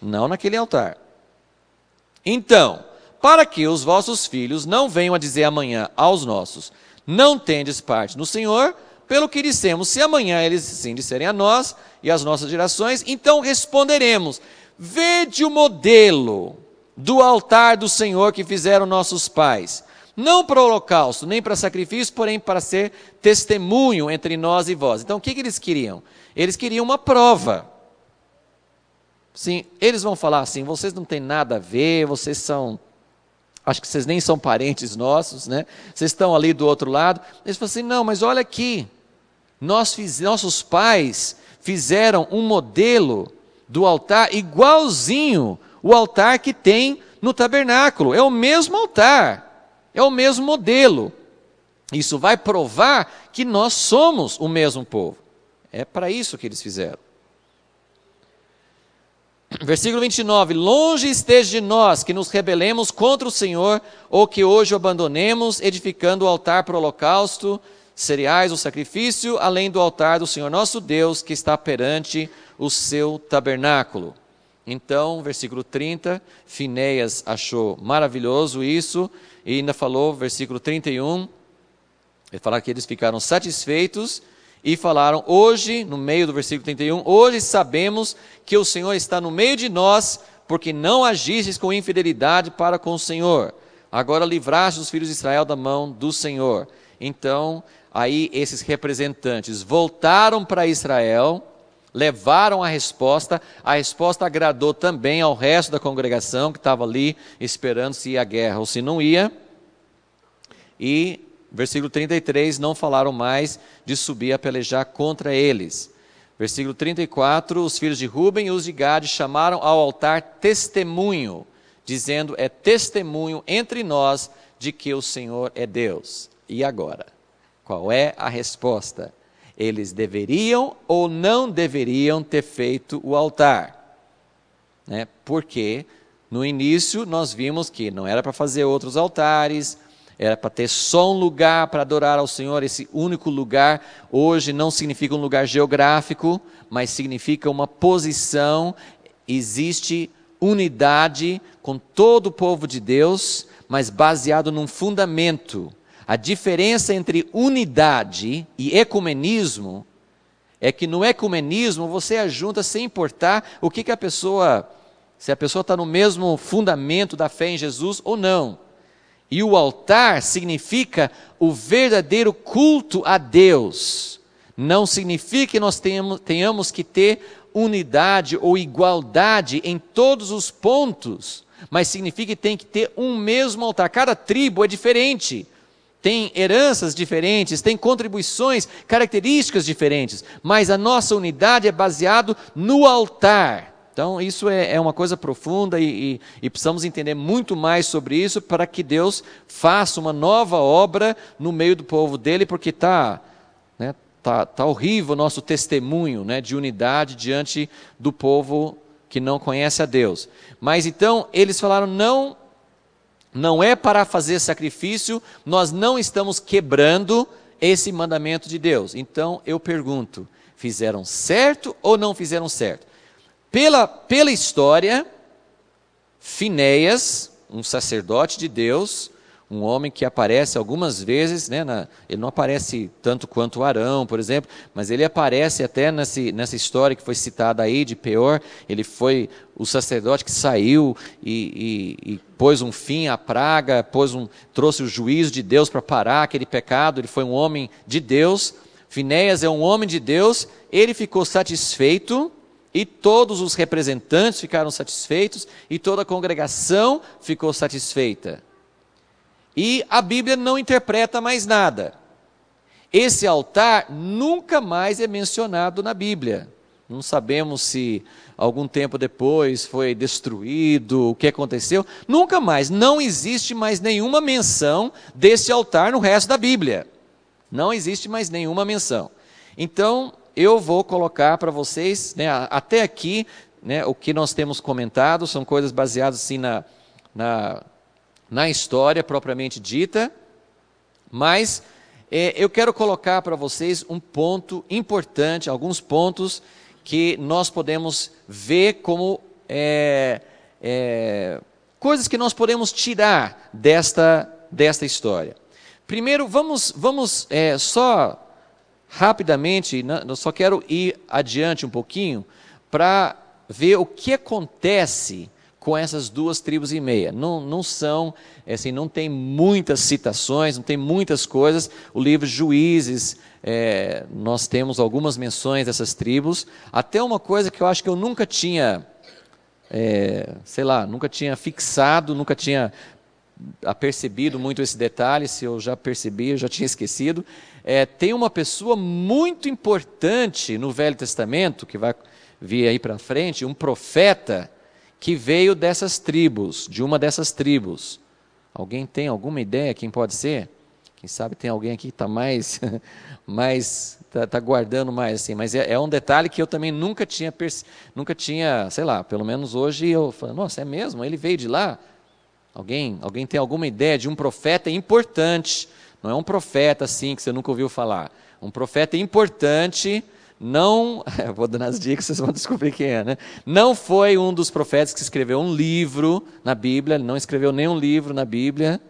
S1: Então, para que os vossos filhos não venham a dizer amanhã aos nossos, não tendes parte no Senhor, pelo que dissemos, se amanhã eles sim disserem a nós e às nossas gerações, então responderemos, vede o modelo do altar do Senhor que fizeram nossos pais, não para holocausto, nem para sacrifício, porém para ser testemunho entre nós e vós. Então o que eles queriam? Eles queriam uma prova. Sim, eles vão falar assim, vocês não têm nada a ver, acho que vocês nem são parentes nossos, né? Vocês estão ali do outro lado. Eles falam assim, não, mas olha aqui, nossos pais fizeram um modelo do altar igualzinho o altar que tem no tabernáculo. É o mesmo altar, é o mesmo modelo. Isso vai provar que nós somos o mesmo povo. É para isso que eles fizeram. Versículo 29, longe esteja de nós que nos rebelemos contra o Senhor, ou que hoje o abandonemos, edificando o altar para o holocausto, cereais, o sacrifício, além do altar do Senhor nosso Deus, que está perante o seu tabernáculo. Então, versículo 30, Finéias achou maravilhoso isso, e ainda falou, versículo 31, ele fala que eles ficaram satisfeitos, e falaram, hoje, no meio do versículo 31, hoje sabemos que o Senhor está no meio de nós, porque não agistes com infidelidade para com o Senhor. Agora livraste os filhos de Israel da mão do Senhor. Então, aí esses representantes voltaram para Israel, levaram a resposta agradou também ao resto da congregação que estava ali esperando se ia à guerra ou se não ia. E versículo 33, não falaram mais de subir a pelejar contra eles. Versículo 34, os filhos de Ruben e os de Gade chamaram ao altar testemunho, dizendo, é testemunho entre nós de que o Senhor é Deus. E agora? Qual é a resposta? Eles deveriam ou não deveriam ter feito o altar? Né? Porque no início nós vimos que não era para fazer outros altares, era para ter só um lugar para adorar ao Senhor. Esse único lugar hoje não significa um lugar geográfico, mas significa uma posição. Existe unidade com todo o povo de Deus, mas baseado num fundamento. A diferença entre unidade e ecumenismo é que no ecumenismo você ajunta sem importar o que a pessoa, se a pessoa está no mesmo fundamento da fé em Jesus ou não. E o altar significa o verdadeiro culto a Deus. Não significa que nós tenhamos que ter unidade ou igualdade em todos os pontos, mas significa que tem que ter um mesmo altar. Cada tribo é diferente, tem heranças diferentes, tem contribuições, características diferentes, mas a nossa unidade é baseada no altar. Então, isso é uma coisa profunda e precisamos entender muito mais sobre isso para que Deus faça uma nova obra no meio do povo dele, porque tá horrível o nosso testemunho, né, de unidade diante do povo que não conhece a Deus. Mas então, eles falaram, não é para fazer sacrifício, nós não estamos quebrando esse mandamento de Deus. Então, eu pergunto, fizeram certo ou não fizeram certo? Pela história, Finéias, um sacerdote de Deus, um homem que aparece algumas vezes, né, ele não aparece tanto quanto Arão, por exemplo, mas ele aparece até nessa história que foi citada aí de Peor. Ele foi o sacerdote que saiu e pôs um fim à praga, trouxe o juízo de Deus para parar aquele pecado. Ele foi um homem de Deus. Finéias é um homem de Deus, ele ficou satisfeito, e todos os representantes ficaram satisfeitos, e toda a congregação ficou satisfeita. E a Bíblia não interpreta mais nada. Esse altar nunca mais é mencionado na Bíblia. Não sabemos se algum tempo depois foi destruído, o que aconteceu. Nunca mais, não existe mais nenhuma menção desse altar no resto da Bíblia. Não existe mais nenhuma menção. Então, eu vou colocar para vocês, né, até aqui, né, o que nós temos comentado, são coisas baseadas assim na história propriamente dita, mas eu quero colocar para vocês um ponto importante, alguns pontos que nós podemos ver como coisas que nós podemos tirar desta história. Primeiro, vamos só rapidamente, eu só quero ir adiante um pouquinho para ver o que acontece com essas 2,5 tribos. Não são, assim, não tem muitas citações, não tem muitas coisas. O livro Juízes, nós temos algumas menções dessas tribos. Até uma coisa que eu acho que eu nunca tinha, nunca tinha fixado, nunca tinha apercebido muito esse detalhe. Se eu já percebi, eu já tinha esquecido. Tem uma pessoa muito importante no Velho Testamento, que vai vir aí para frente, um profeta, que veio dessas tribos, de uma dessas tribos. Alguém tem alguma ideia quem pode ser? Quem sabe tem alguém aqui que está tá guardando mais assim, mas é um detalhe que eu também nunca tinha, sei lá, pelo menos hoje eu falo, nossa, é mesmo? Ele veio de lá? Alguém tem alguma ideia de um profeta importante? Não é um profeta assim que você nunca ouviu falar. Um profeta importante. Não, vou dando as dicas, vocês vão descobrir quem é, né? Não foi um dos profetas que escreveu um livro na Bíblia, ele não escreveu nenhum livro na Bíblia.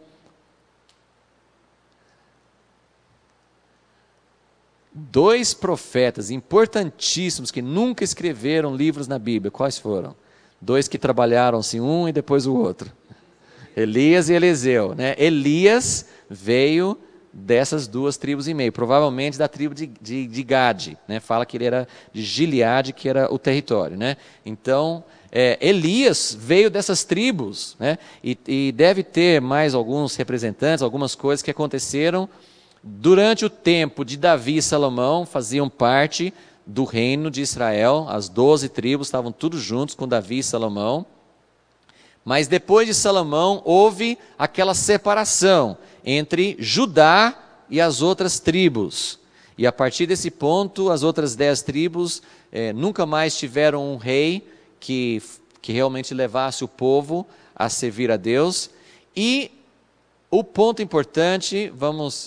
S1: Dois profetas importantíssimos que nunca escreveram livros na Bíblia, quais foram? Dois que trabalharam assim, um e depois o outro. Elias e Eliseu, né? Elias veio dessas 2,5 tribos, provavelmente da tribo de Gade, né? Fala que ele era de Gileade, que era o território, né? Então, Elias veio dessas tribos, né? E deve ter mais alguns representantes, algumas coisas que aconteceram durante o tempo de Davi e Salomão, faziam parte do reino de Israel. As 12 tribos estavam todos juntos com Davi e Salomão. Mas depois de Salomão, houve aquela separação entre Judá e as outras tribos. E a partir desse ponto, as outras 10 tribos nunca mais tiveram um rei que realmente levasse o povo a servir a Deus. E o ponto importante, vamos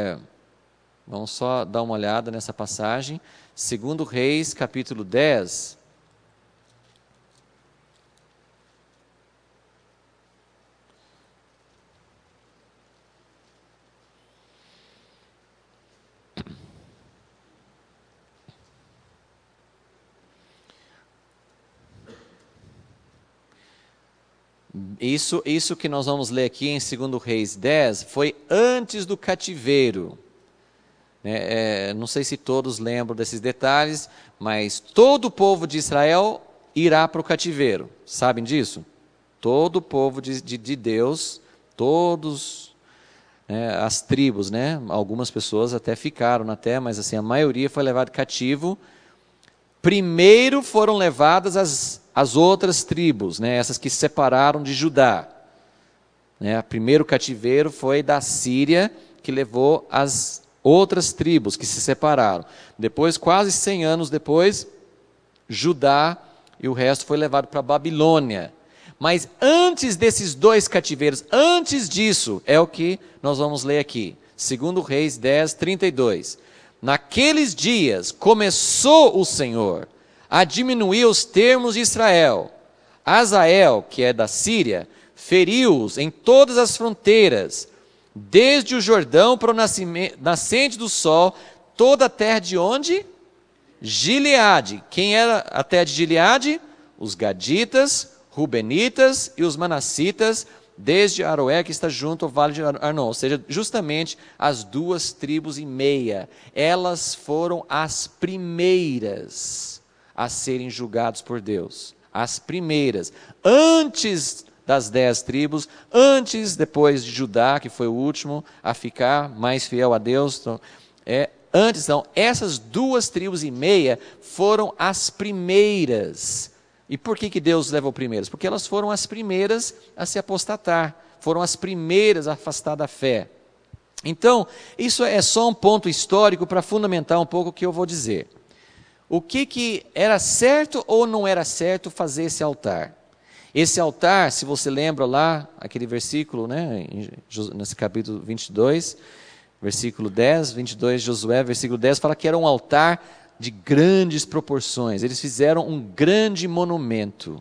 S1: só dar uma olhada nessa passagem, 2 Reis, capítulo 10. Isso que nós vamos ler aqui em 2 Reis 10 foi antes do cativeiro. Não sei se todos lembram desses detalhes, mas todo o povo de Israel irá para o cativeiro. Sabem disso? Todo o povo de Deus, todos, as tribos, né? Algumas pessoas até ficaram na terra, mas assim, a maioria foi levada cativo. Primeiro foram levadas as outras tribos, né, essas que se separaram de Judá. Né, o primeiro cativeiro foi da Síria, que levou as outras tribos que se separaram. Depois, quase 100 anos depois, Judá e o resto foi levado para a Babilônia. Mas antes desses dois cativeiros, antes disso, é o que nós vamos ler aqui. 2 Reis 10, 32. Naqueles dias começou o Senhor a diminuir os termos de Israel. Hazael, que é da Síria, feriu-os em todas as fronteiras, desde o Jordão para o nascente do sol, toda a terra de onde? Gileade. Quem era a terra de Gileade? Os gaditas, rubenitas e os manassitas, desde Aroé, que está junto ao vale de Arnon, ou seja, justamente as 2,5 tribos. Elas foram as primeiras a serem julgados por Deus. As primeiras. Antes das 10 tribos, depois de Judá, que foi o último a ficar mais fiel a Deus. Então, essas 2,5 tribos foram as primeiras. E por que Deus levou primeiras? Porque elas foram as primeiras a se apostatar, foram as primeiras a afastar da fé. Então, isso é só um ponto histórico para fundamentar um pouco o que eu vou dizer. O que era certo ou não era certo fazer esse altar? Esse altar, se você lembra lá, aquele versículo, né, nesse capítulo 22, versículo 10, 22, Josué, versículo 10, fala que era um altar de grandes proporções. Eles fizeram um grande monumento.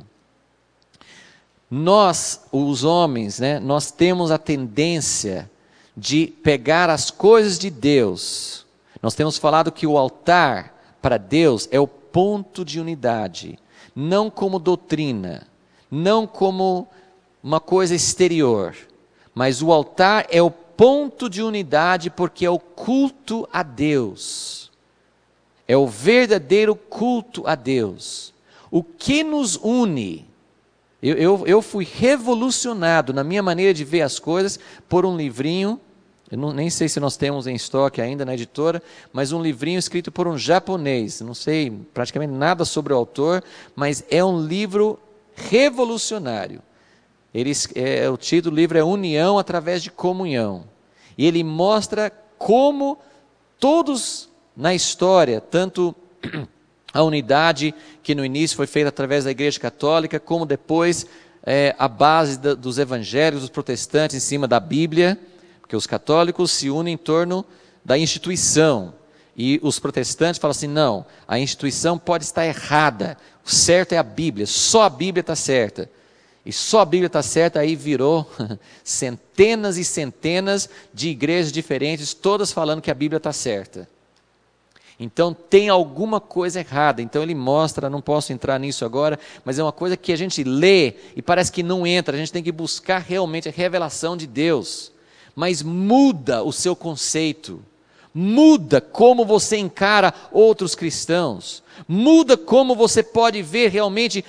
S1: Nós, os homens, né, nós temos a tendência de pegar as coisas de Deus. Nós temos falado que o altar para Deus é o ponto de unidade, não como doutrina, não como uma coisa exterior, mas o altar é o ponto de unidade porque é o culto a Deus. É o verdadeiro culto a Deus. O que nos une? Eu fui revolucionado na minha maneira de ver as coisas por um livrinho, nem sei se nós temos em estoque ainda na editora, mas um livrinho escrito por um japonês. Não sei praticamente nada sobre o autor, mas é um livro revolucionário. O título do livro é União através de Comunhão. E ele mostra como todos na história, tanto a unidade que no início foi feita através da Igreja Católica, como depois a base dos evangelhos, dos protestantes em cima da Bíblia, porque os católicos se unem em torno da instituição, e os protestantes falam assim, não, a instituição pode estar errada, o certo é a Bíblia, só a Bíblia está certa. E só a Bíblia está certa, aí virou centenas e centenas de igrejas diferentes, todas falando que a Bíblia está certa. Então tem alguma coisa errada. Então ele mostra, não posso entrar nisso agora, mas é uma coisa que a gente lê e parece que não entra, a gente tem que buscar realmente a revelação de Deus. Mas muda o seu conceito, muda como você encara outros cristãos, muda como você pode ver realmente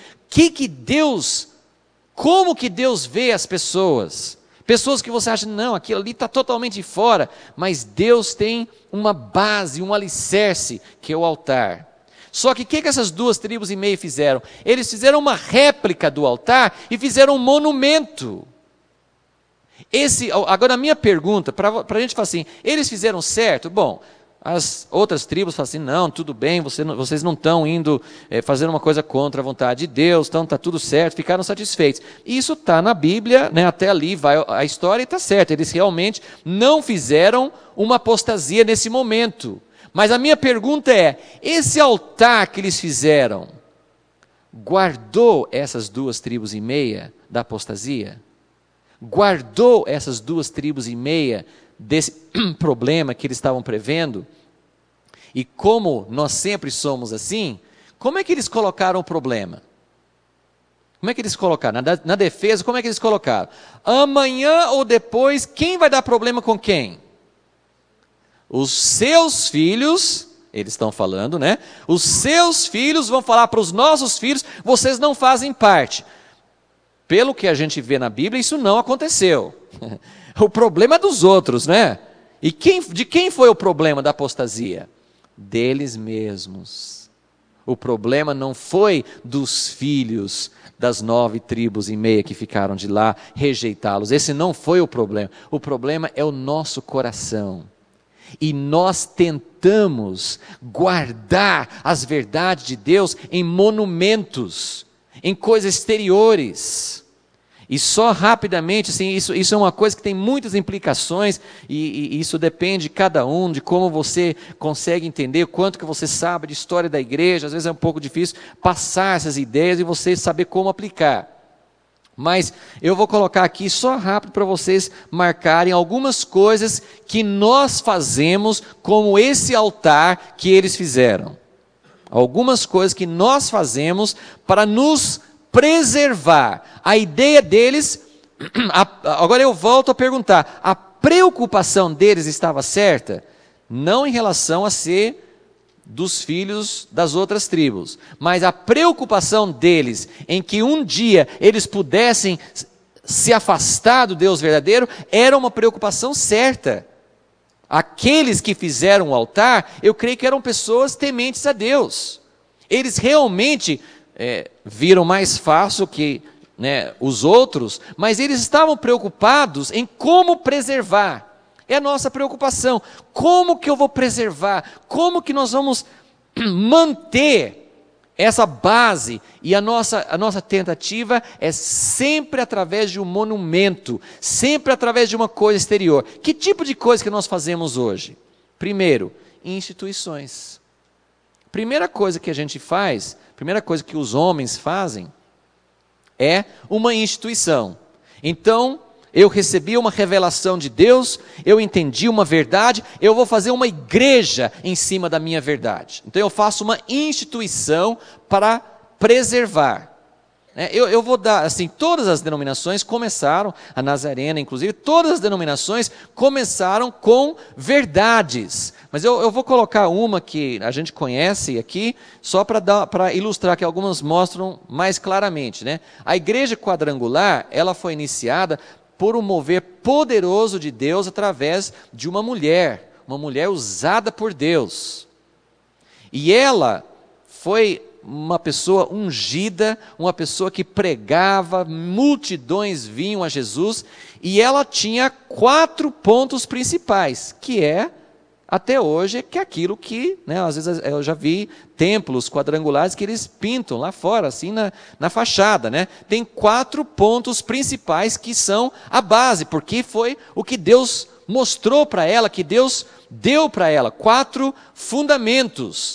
S1: como que Deus vê as pessoas. Pessoas que você acha, não, aquilo ali está totalmente fora, mas Deus tem uma base, um alicerce, que é o altar. Só que o que essas 2,5 tribos fizeram? Eles fizeram uma réplica do altar e fizeram um monumento. Agora a minha pergunta, para a gente falar assim, eles fizeram certo? Bom, as outras tribos falam assim, não, tudo bem, vocês não estão indo fazer uma coisa contra a vontade de Deus, então está tudo certo, ficaram satisfeitos. Isso está na Bíblia, né, até ali vai a história e está certo, eles realmente não fizeram uma apostasia nesse momento. Mas a minha pergunta é, esse altar que eles fizeram, guardou essas 2,5 tribos da apostasia? Guardou essas 2,5 tribos desse problema que eles estavam prevendo? E como nós sempre somos assim, como é que eles colocaram o problema? Como é que eles colocaram? Na defesa, como é que eles colocaram? Amanhã ou depois, quem vai dar problema com quem? Os seus filhos, eles estão falando, né? Os seus filhos vão falar para os nossos filhos, vocês não fazem parte. Pelo que a gente vê na Bíblia, isso não aconteceu. O problema é dos outros, né? E de quem foi o problema da apostasia? Deles mesmos. O problema não foi dos filhos das 9 tribos e meia que ficaram de lá rejeitá-los. Esse não foi o problema. O problema é o nosso coração. E nós tentamos guardar as verdades de Deus em monumentos, em coisas exteriores. E só rapidamente, assim, isso é uma coisa que tem muitas implicações, e isso depende de cada um, de como você consegue entender, quanto que você sabe de história da igreja. Às vezes é um pouco difícil passar essas ideias e você saber como aplicar. Mas eu vou colocar aqui só rápido para vocês marcarem algumas coisas que nós fazemos como esse altar que eles fizeram. Algumas coisas que nós fazemos para nos preservar. A ideia deles, agora eu volto a perguntar, a preocupação deles estava certa? Não em relação a ser dos filhos das outras tribos, mas a preocupação deles em que um dia eles pudessem se afastar do Deus verdadeiro, era uma preocupação certa. Aqueles que fizeram o altar, eu creio que eram pessoas tementes a Deus. Eles realmente viram mais fácil que os outros, mas eles estavam preocupados em como preservar. É a nossa preocupação. Como que eu vou preservar? Como que nós vamos manter essa base? E a nossa tentativa é sempre através de um monumento, sempre através de uma coisa exterior. Que tipo de coisa que nós fazemos hoje? Primeiro, instituições. Primeira coisa que a gente faz, primeira coisa que os homens fazem, é uma instituição. Então, eu recebi uma revelação de Deus, eu entendi uma verdade, eu vou fazer uma igreja em cima da minha verdade. Então eu faço uma instituição para preservar. Eu vou dar, assim, todas as denominações começaram, a Nazarena inclusive, todas as denominações começaram com verdades. Mas eu vou colocar uma que a gente conhece aqui, só para ilustrar, que algumas mostram mais claramente. A igreja quadrangular, ela foi iniciada por um mover poderoso de Deus através de uma mulher usada por Deus. E ela foi uma pessoa ungida, uma pessoa que pregava, multidões vinham a Jesus, e ela tinha 4 pontos principais, que até hoje, que é aquilo que, às vezes eu já vi templos quadrangulares que eles pintam lá fora, assim na fachada, Tem 4 pontos principais que são a base, porque foi o que Deus mostrou para ela, que Deus deu para ela. 4 fundamentos: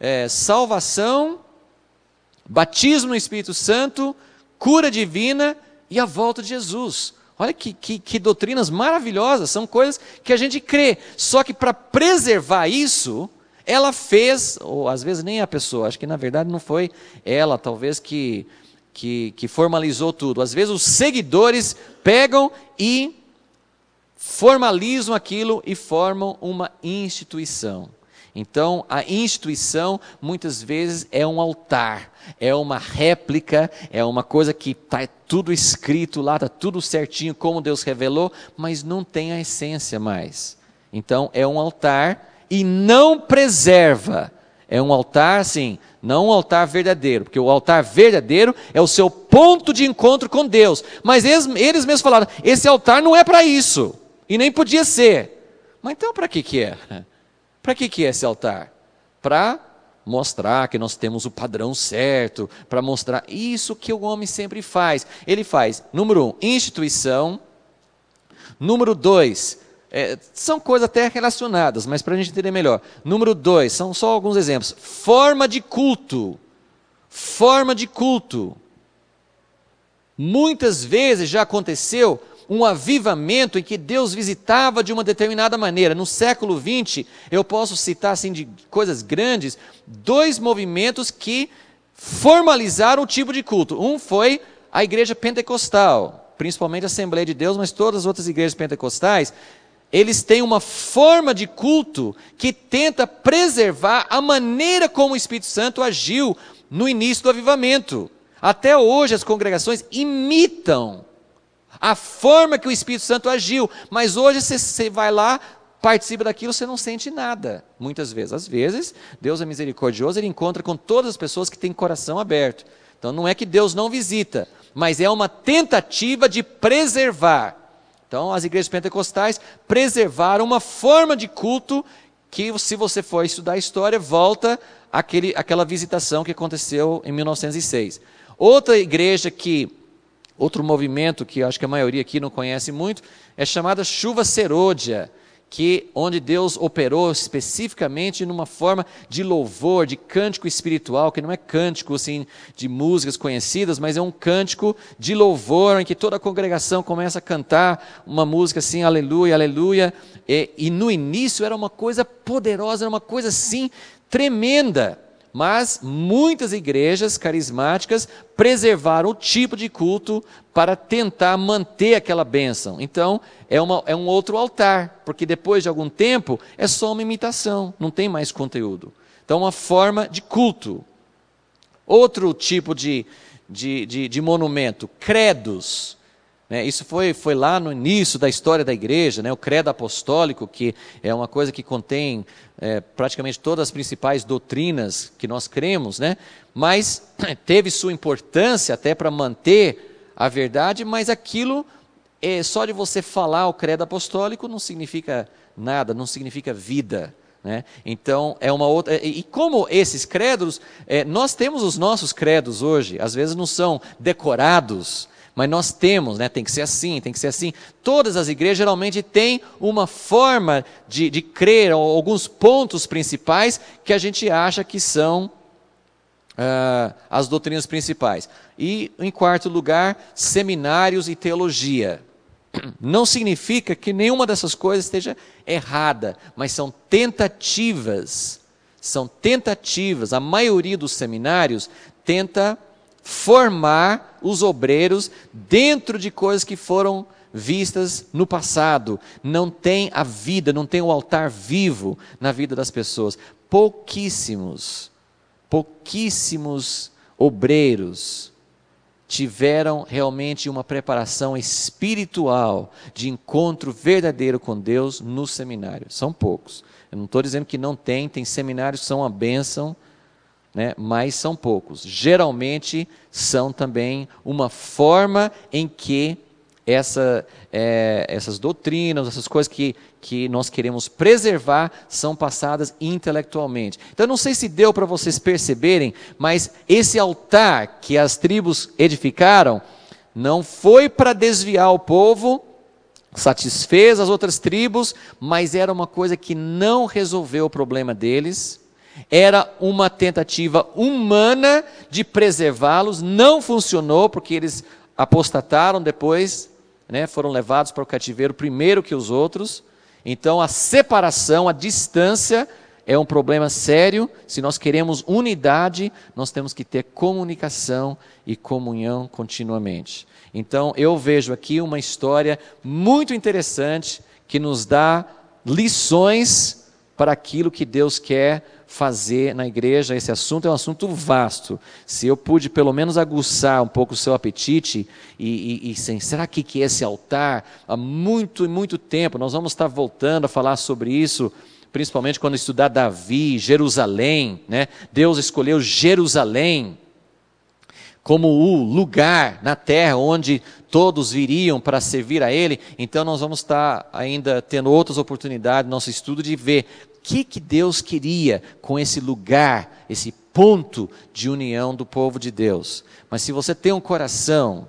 S1: salvação, batismo no Espírito Santo, cura divina e a volta de Jesus. Olha que doutrinas maravilhosas, são coisas que a gente crê. Só que para preservar isso, ela fez, ou às vezes nem a pessoa, acho que na verdade não foi ela, talvez que formalizou tudo. Às vezes os seguidores pegam e formalizam aquilo e formam uma instituição. Então, a instituição, muitas vezes, é um altar, é uma réplica, é uma coisa que está tudo escrito lá, está tudo certinho, como Deus revelou, mas não tem a essência mais. Então, é um altar e não preserva. É um altar, assim, não um altar verdadeiro, porque o altar verdadeiro é o seu ponto de encontro com Deus. Mas eles mesmos falaram, esse altar não é para isso, e nem podia ser. Mas então, para que é? Para que é esse altar? Para mostrar que nós temos o padrão certo, para mostrar isso que o homem sempre faz. Ele faz, número 1, instituição. Número 2, são coisas até relacionadas, mas para a gente entender melhor. Número 2, são só alguns exemplos. Forma de culto. Forma de culto. Muitas vezes já aconteceu um avivamento em que Deus visitava de uma determinada maneira. No século XX, eu posso citar assim, de coisas grandes, 2 movimentos que formalizaram o tipo de culto. Um foi a igreja pentecostal, principalmente a Assembleia de Deus, mas todas as outras igrejas pentecostais, eles têm uma forma de culto que tenta preservar a maneira como o Espírito Santo agiu no início do avivamento. Até hoje as congregações imitam a forma que o Espírito Santo agiu, mas hoje você vai lá, participa daquilo, você não sente nada, muitas vezes. Às vezes, Deus é misericordioso, Ele encontra com todas as pessoas que têm coração aberto. Então não é que Deus não visita, mas é uma tentativa de preservar. Então as igrejas pentecostais preservaram uma forma de culto que, se você for estudar a história, volta àquela visitação que aconteceu em 1906. Outro movimento que eu acho que a maioria aqui não conhece muito, é chamada chuva serôdia, onde Deus operou especificamente numa forma de louvor, de cântico espiritual, que não é cântico assim, de músicas conhecidas, mas é um cântico de louvor, em que toda a congregação começa a cantar uma música assim, aleluia, aleluia, e no início era uma coisa poderosa, era uma coisa assim, tremenda, mas muitas igrejas carismáticas preservaram o tipo de culto para tentar manter aquela bênção. Então, é um outro altar, porque depois de algum tempo é só uma imitação, não tem mais conteúdo. Então, uma forma de culto. Outro tipo de monumento, credos. Isso foi lá no início da história da igreja, o credo apostólico, que é uma coisa que contém praticamente todas as principais doutrinas que nós cremos, mas teve sua importância até para manter a verdade, mas aquilo, só de você falar o credo apostólico não significa nada, não significa vida. Então, é uma outra. E como esses credos, nós temos os nossos credos hoje, às vezes não são decorados, mas nós temos, tem que ser assim, tem que ser assim. Todas as igrejas geralmente têm uma forma de crer, alguns pontos principais que a gente acha que são as doutrinas principais. E, em quarto lugar, seminários e teologia. Não significa que nenhuma dessas coisas esteja errada, mas são tentativas. São tentativas. A maioria dos seminários tenta formar os obreiros dentro de coisas que foram vistas no passado. Não tem a vida, não tem o altar vivo na vida das pessoas. Pouquíssimos obreiros tiveram realmente uma preparação espiritual de encontro verdadeiro com Deus no seminário. São poucos. Eu não estou dizendo que não tem seminários que são uma bênção, mas são poucos. Geralmente são também uma forma em que essas doutrinas, essas coisas que nós queremos preservar, são passadas intelectualmente. Então, eu não sei se deu para vocês perceberem, mas esse altar que as tribos edificaram, não foi para desviar o povo, satisfez as outras tribos, mas era uma coisa que não resolveu o problema deles. Era uma tentativa humana de preservá-los, não funcionou, porque eles apostataram depois, foram levados para o cativeiro primeiro que os outros. Então a separação, a distância é um problema sério. Se nós queremos unidade, nós temos que ter comunicação e comunhão continuamente. Então eu vejo aqui uma história muito interessante que nos dá lições para aquilo que Deus quer fazer na igreja. Esse assunto é um assunto vasto. Se eu pude pelo menos aguçar um pouco o seu apetite será que esse altar, há muito tempo, nós vamos estar voltando a falar sobre isso, principalmente quando estudar Davi, Jerusalém, Deus escolheu Jerusalém como o lugar na terra onde todos viriam para servir a Ele. Então nós vamos estar ainda tendo outras oportunidades no nosso estudo de ver o que Deus queria com esse lugar, esse ponto de união do povo de Deus. Mas se você tem um coração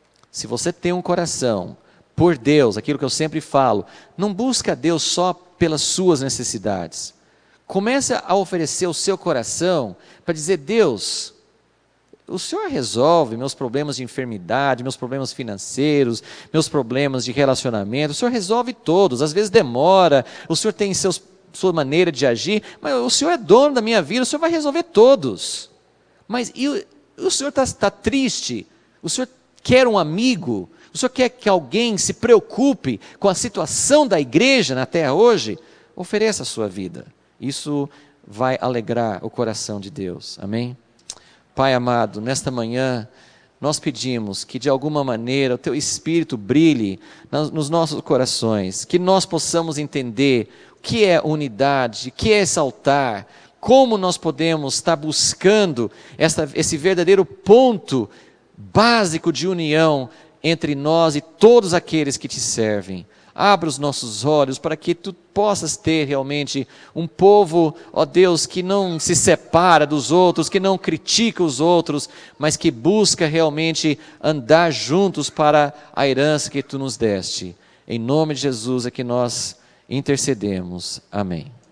S1: por Deus, aquilo que eu sempre falo, não busca Deus só pelas suas necessidades. Comece a oferecer o seu coração para dizer: Deus, o Senhor resolve meus problemas de enfermidade, meus problemas financeiros, meus problemas de relacionamento. O Senhor resolve todos. Às vezes demora, o Senhor tem sua maneira de agir, mas o Senhor é dono da minha vida, o Senhor vai resolver todos. Mas o Senhor está triste, o Senhor quer um amigo, o Senhor quer que alguém se preocupe com a situação da igreja na terra hoje? Ofereça a sua vida. Isso vai alegrar o coração de Deus. Amém? Pai amado, nesta manhã nós pedimos que de alguma maneira o Teu Espírito brilhe nos nossos corações, que nós possamos entender o que é unidade, o que é esse altar, como nós podemos estar buscando esse verdadeiro ponto básico de união entre nós e todos aqueles que Te servem. Abra os nossos olhos para que Tu possas ter realmente um povo, ó Deus, que não se separa dos outros, que não critica os outros, mas que busca realmente andar juntos para a herança que Tu nos deste. Em nome de Jesus é que nós intercedemos. Amém.